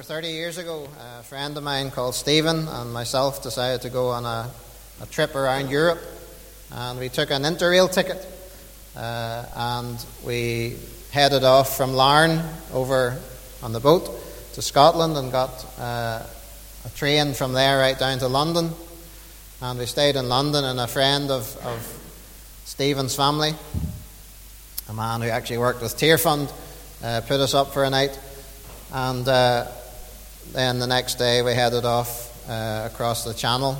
Over 30 years ago, a friend of mine called Stephen and myself decided to go on a trip around Europe. And we took an Interrail ticket and we headed off from Larne over on the boat to Scotland and got a train from there right down to London. And we stayed in London, and a friend of Stephen's family, a man who actually worked with Tear Fund, put us up for a night. And then the next day we headed off across the Channel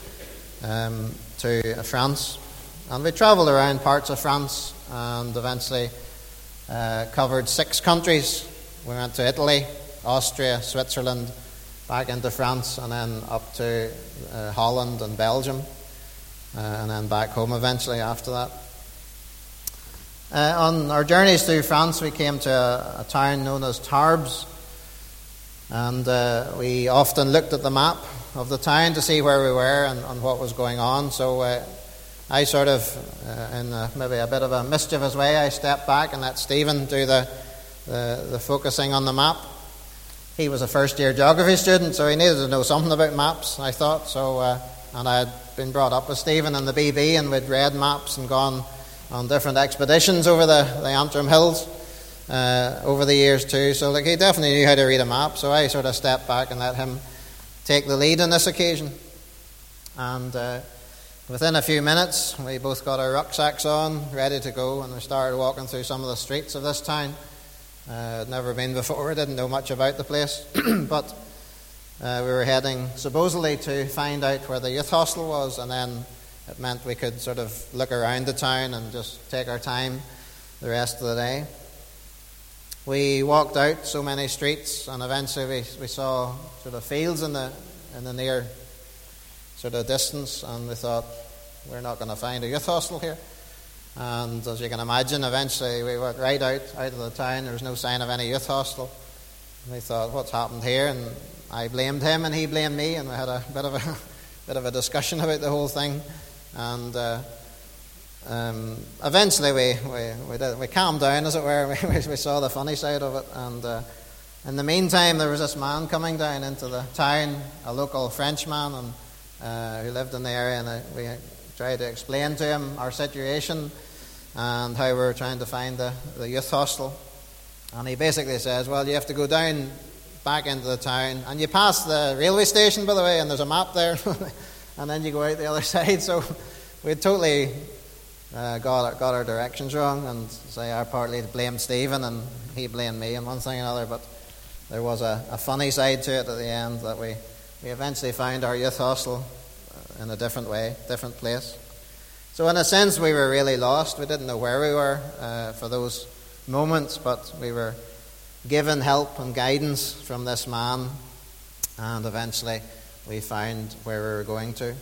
to France. And we travelled around parts of France and eventually covered 6 countries. We went to Italy, Austria, Switzerland, back into France, and then up to Holland and Belgium, and then back home eventually after that. On our journeys through France, we came to a town known as Tarbes, and we often looked at the map of the town to see where we were and what was going on. So I sort of, in maybe a bit of a mischievous way, I stepped back and let Stephen do the focusing on the map. He was a first-year geography student, so he needed to know something about maps, I thought. So, and I had been brought up with Stephen in the BB, and we'd read maps and gone on different expeditions over the Antrim Hills over the years too. So, he definitely knew how to read a map. So I sort of stepped back and let him take the lead on this occasion. And within a few minutes, we both got our rucksacks on, ready to go, and we started walking through some of the streets of this town. I'd never been before, didn't know much about the place, but we were heading supposedly to find out where the youth hostel was, and then it meant we could sort of look around the town and just take our time the rest of the day. We walked out so many streets, and eventually we saw sort of fields in the near sort of distance, and we thought, we're not going to find a youth hostel here. And as you can imagine, eventually we went right out of the town. There was no sign of any youth hostel. And we thought, what's happened here? And I blamed him and he blamed me, and we had a bit of a discussion about the whole thing. And eventually we calmed down, as it were. We saw the funny side of it. And in the meantime, there was this man coming down into the town, a local Frenchman, and who lived in the area, and we tried to explain to him our situation and how we were trying to find the youth hostel. And he basically says, well, you have to go down back into the town, and you pass the railway station, by the way, and there's a map there, and then you go out the other side. So we totally got our directions wrong, and I partly blamed Stephen and he blamed me and one thing and another, but there was a funny side to it at the end, that we eventually found our youth hostel in a different way, different place. So in a sense, we were really lost. We didn't know where we were for those moments, but we were given help and guidance from this man, and eventually we found where we were going to.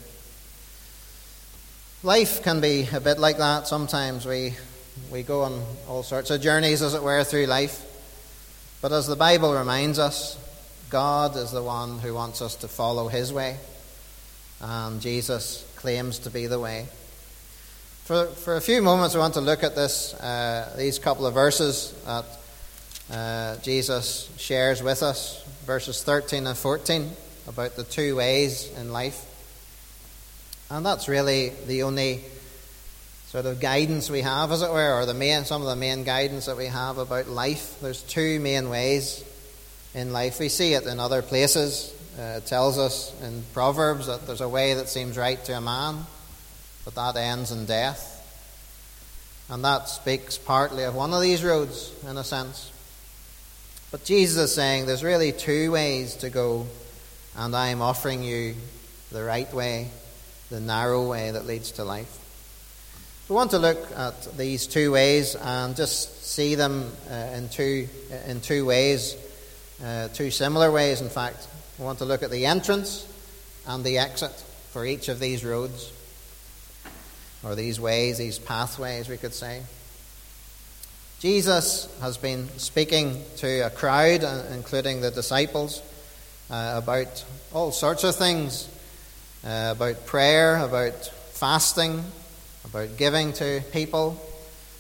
Life can be a bit like that sometimes. We go on all sorts of journeys, as it were, through life. But as the Bible reminds us, God is the one who wants us to follow his way. And Jesus claims to be the way. For a few moments, we want to look at these couple of verses that Jesus shares with us, verses 13 and 14, about the 2 ways in life. And that's really the only sort of guidance we have, as it were, or some of the main guidance that we have about life. There's 2 main ways in life. We see it in other places. It tells us in Proverbs that there's a way that seems right to a man, but that ends in death. And that speaks partly of one of these roads, in a sense. But Jesus is saying there's really 2 ways to go, and I'm offering you the right way, the narrow way that leads to life. We want to look at these 2 ways and just see them in two ways, 2 similar ways, in fact. We want to look at the entrance and the exit for each of these roads, or these ways, these pathways, we could say. Jesus has been speaking to a crowd, including the disciples, about all sorts of things, about prayer, about fasting, about giving to people,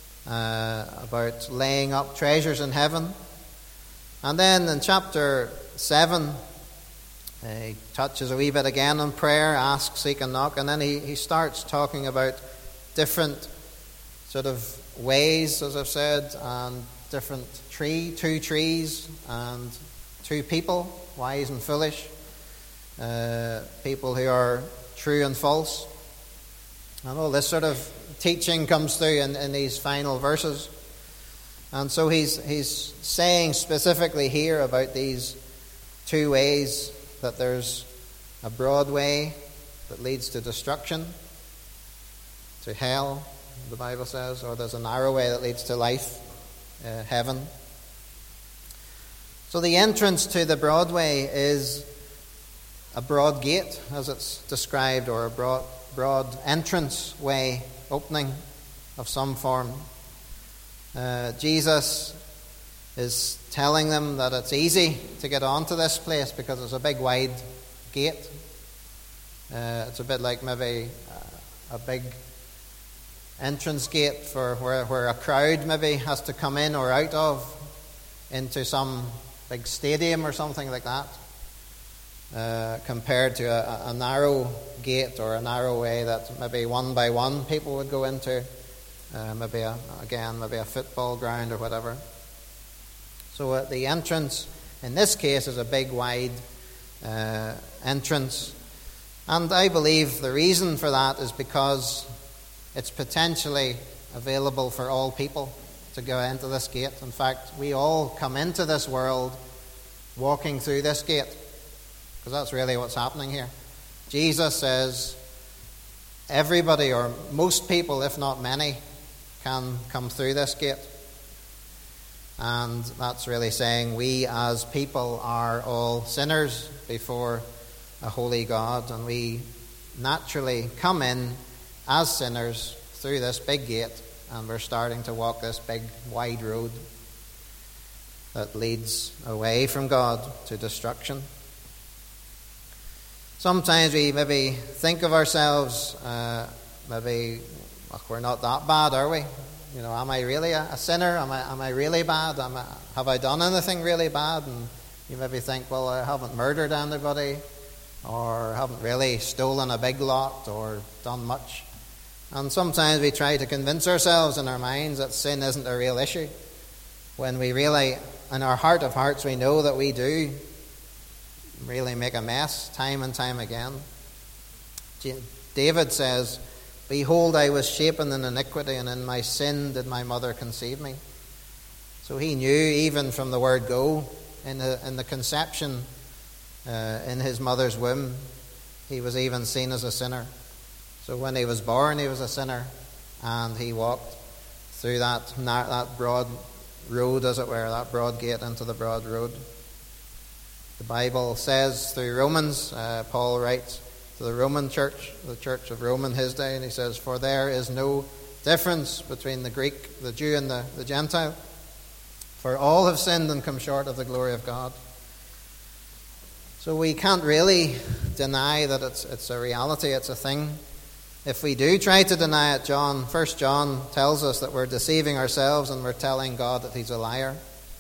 about laying up treasures in heaven. And then in chapter 7, he touches a wee bit again on prayer, ask, seek and knock, and then he starts talking about different sort of ways, as I've said, and different two trees and two people, wise and foolish, people who are true and false. And all this sort of teaching comes through in these final verses. And so he's saying specifically here about these two ways, that there's a broad way that leads to destruction, to hell, the Bible says, or there's a narrow way that leads to life, heaven. So the entrance to the broad way is a broad gate, as it's described, or a broad entrance way, opening of some form. Jesus is telling them that it's easy to get onto this place because it's a big wide gate. It's a bit like maybe a big entrance gate for where a crowd maybe has to come in or out of into some big stadium or something like that, compared to a narrow gate or a narrow way that maybe one by one people would go into, maybe a football ground or whatever. So the entrance in this case is a big wide entrance, and I believe the reason for that is because it's potentially available for all people to go into this gate. In fact, we all come into this world walking through this gate, because that's really what's happening here. Jesus says everybody, or most people, if not many, can come through this gate. And that's really saying we as people are all sinners before a holy God, and we naturally come in as sinners through this big gate, and we're starting to walk this big wide road that leads away from God to destruction. Sometimes we maybe think of ourselves, maybe we're not that bad, are we? You know, am I really a sinner? Am I really bad? Have I done anything really bad? And you maybe think, well, I haven't murdered anybody, or haven't really stolen a big lot, or done much. And sometimes we try to convince ourselves in our minds that sin isn't a real issue, when we really, in our heart of hearts, we know that we do really make a mess time and time again. David says, "Behold, I was shapen in iniquity, and in my sin did my mother conceive me." So he knew even from the word go, in the conception, in his mother's womb, he was even seen as a sinner. So when he was born, he was a sinner, and he walked through that broad road, as it were, that broad gate into the broad road. The Bible says through Romans, Paul writes to the Roman church, the church of Rome in his day, and he says, "For there is no difference between the Greek, the Jew, and the Gentile. For all have sinned and come short of the glory of God." So we can't really deny that it's a reality, it's a thing. If we do try to deny it, 1 John tells us that we're deceiving ourselves and we're telling God that he's a liar.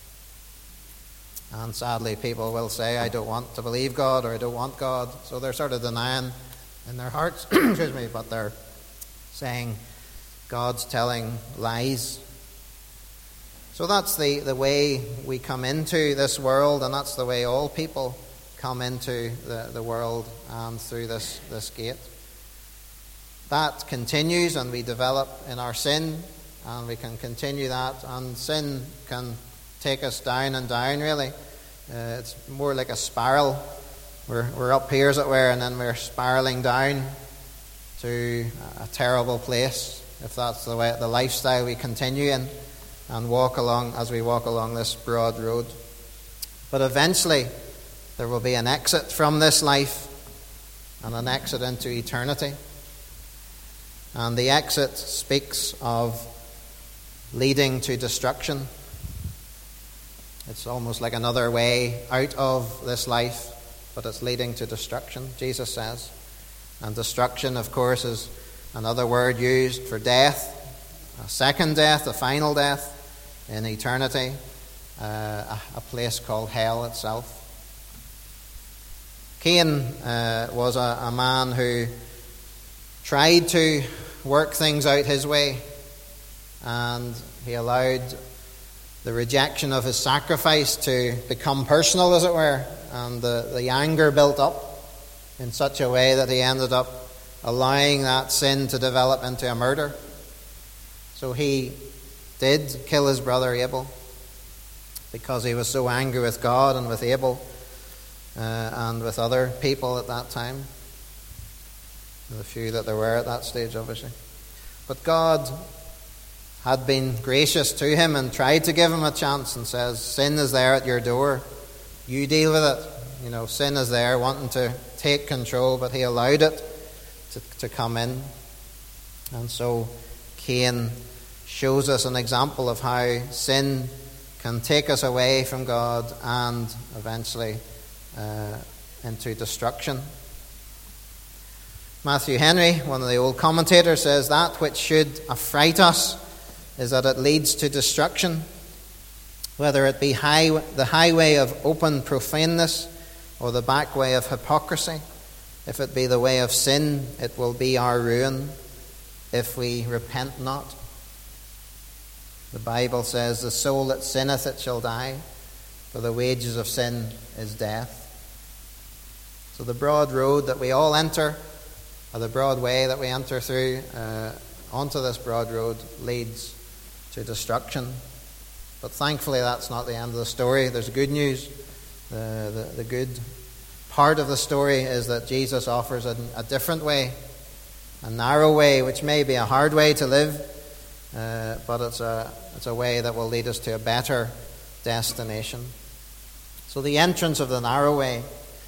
And sadly, people will say, "I don't want to believe God," or "I don't want God." So they're sort of denying in their hearts, excuse me, but they're saying God's telling lies. So that's the way we come into this world, and that's the way all people come into the world, and through this gate. That continues, and we develop in our sin, and we can continue that, and sin can take us down and down, really. It's more like a spiral. We're up here, as it were, and then we're spiraling down to a terrible place, if that's the lifestyle we continue in and walk along as we walk along this broad road. But eventually there will be an exit from this life and an exit into eternity. And the exit speaks of leading to destruction. It's almost like another way out of this life, but it's leading to destruction, Jesus says. And destruction, of course, is another word used for death, a second death, a final death in eternity, a place called hell itself. Cain was a man who tried to work things out his way, and he allowed the rejection of his sacrifice to become personal, as it were, and the anger built up in such a way that he ended up allowing that sin to develop into a murder. So he did kill his brother Abel because he was so angry with God and with Abel and with other people at that time, the few that there were at that stage, obviously. But God had been gracious to him and tried to give him a chance, and says, sin is there at your door, you deal with it. Sin is there wanting to take control, but he allowed it to come in. And so Cain shows us an example of how sin can take us away from God and eventually into destruction. Matthew Henry, one of the old commentators, says that which should affright us is that it leads to destruction, whether it be the highway of open profaneness or the back way of hypocrisy. If it be the way of sin, it will be our ruin if we repent not. The Bible says, the soul that sinneth, it shall die, for the wages of sin is death. So the broad road that we all enter, or the broad way that we enter through onto this broad road, leads to destruction. But thankfully that's not the end of the story. There's good news. The good part of the story is that Jesus offers a different way, a narrow way, which may be a hard way to live, but it's a way that will lead us to a better destination. So the entrance of the narrow way,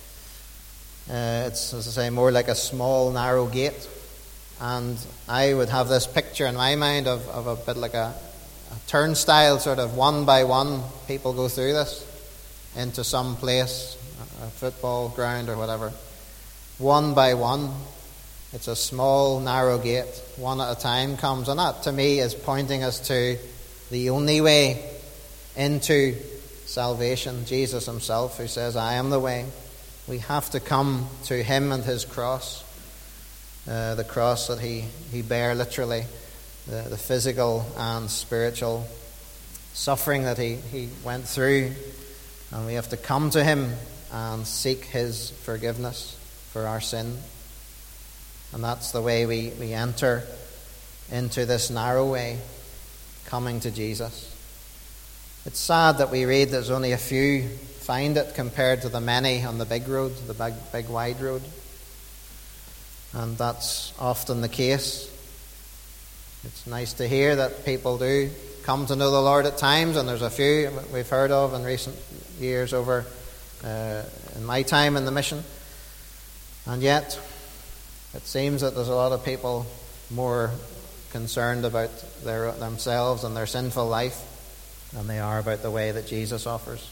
it's, as I say, more like a small narrow gate. And I would have this picture in my mind of a bit like a turnstile, sort of one by one. People go through this into some place, a football ground or whatever. One by one. It's a small, narrow gate. One at a time comes. And that, to me, is pointing us to the only way into salvation. Jesus himself, who says, I am the way. We have to come to him and his cross. The cross that he bare, literally. The physical and spiritual suffering that he went through. And we have to come to him and seek his forgiveness for our sin. And that's the way we enter into this narrow way, coming to Jesus. It's sad that we read there's only a few find it compared to the many on the big road, the big wide road. And that's often the case. It's nice to hear that people do come to know the Lord at times, and there's a few we've heard of in recent years over in my time in the mission. And yet, it seems that there's a lot of people more concerned about themselves and their sinful life than they are about the way that Jesus offers.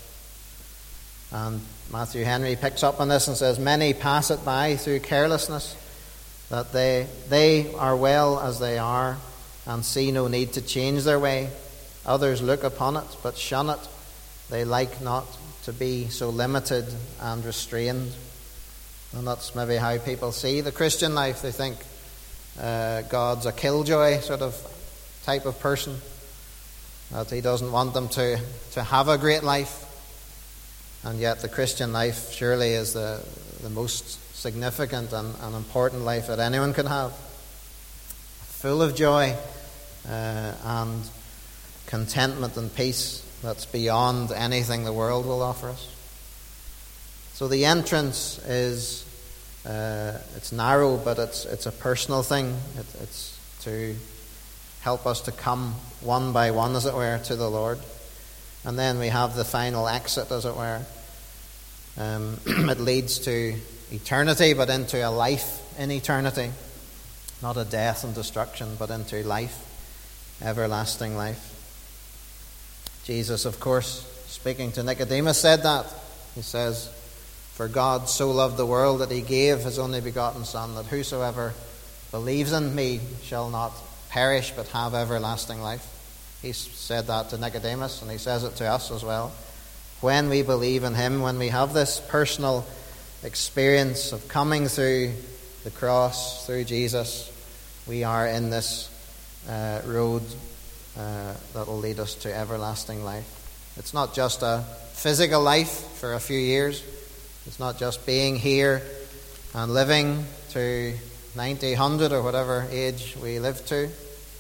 And Matthew Henry picks up on this and says, many pass it by through carelessness, that they are well as they are and see no need to change their way. Others look upon it but shun it. They like not to be so limited and restrained. And that's maybe how people see the Christian life. They think God's a killjoy sort of type of person, that he doesn't want them to have a great life. And yet the Christian life surely is the most significant and important life that anyone can have. Full of joy and contentment and peace that's beyond anything the world will offer us. So the entrance is, it's narrow, but it's a personal thing. It's to help us to come one by one, as it were, to the Lord. And then we have the final exit, as it were. It leads to eternity, but into a life in eternity. Not a death and destruction, but into life, everlasting life. Jesus, of course, speaking to Nicodemus, said that. He says, for God so loved the world that he gave his only begotten Son, that whosoever believes in me shall not perish but have everlasting life. He said that to Nicodemus, and he says it to us as well. When we believe in him, when we have this personal experience of coming through the cross, through Jesus, we are in this road that will lead us to everlasting life. It's not just a physical life for a few years. It's not just being here and living to 90, 100 or whatever age we live to.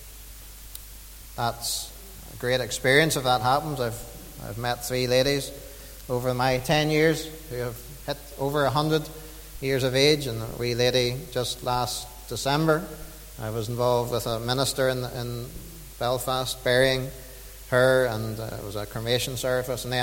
That's a great experience if that happens. I've met 3 ladies over my 10 years who have hit over 100 years of age, and a wee lady just last December, I was involved with a minister in Belfast burying her, and it was a cremation service in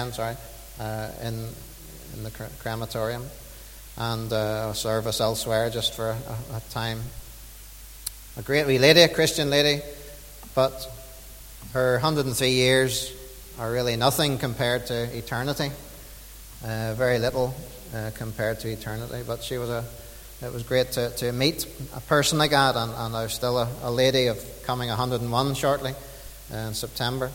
the crematorium, and a service elsewhere just for a time. A great wee lady, a Christian lady, but her 103 years are really nothing compared to eternity. Very little compared to eternity. But it was great to meet a person like that, and I'm still a lady of coming 101 shortly in September.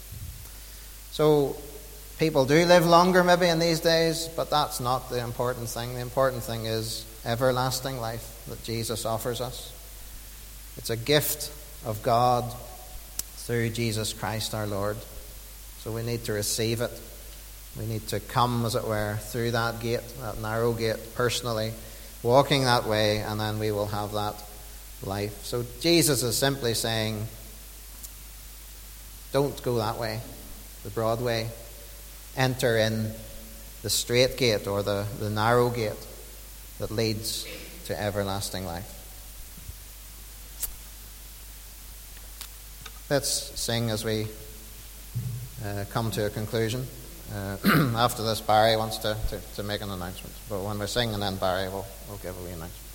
So people do live longer maybe in these days, but that's not the important thing. The important thing is everlasting life that Jesus offers us. It's a gift of God through Jesus Christ our Lord. So we need to receive it. We need to come, as it were, through that gate, that narrow gate, personally, walking that way, and then we will have that life. So Jesus is simply saying, don't go that way, the broad way. Enter in the straight gate, or the narrow gate that leads to everlasting life. Let's sing as we come to a conclusion. After this, Barry wants to make an announcement. But when we're singing, then Barry will give a wee announcement.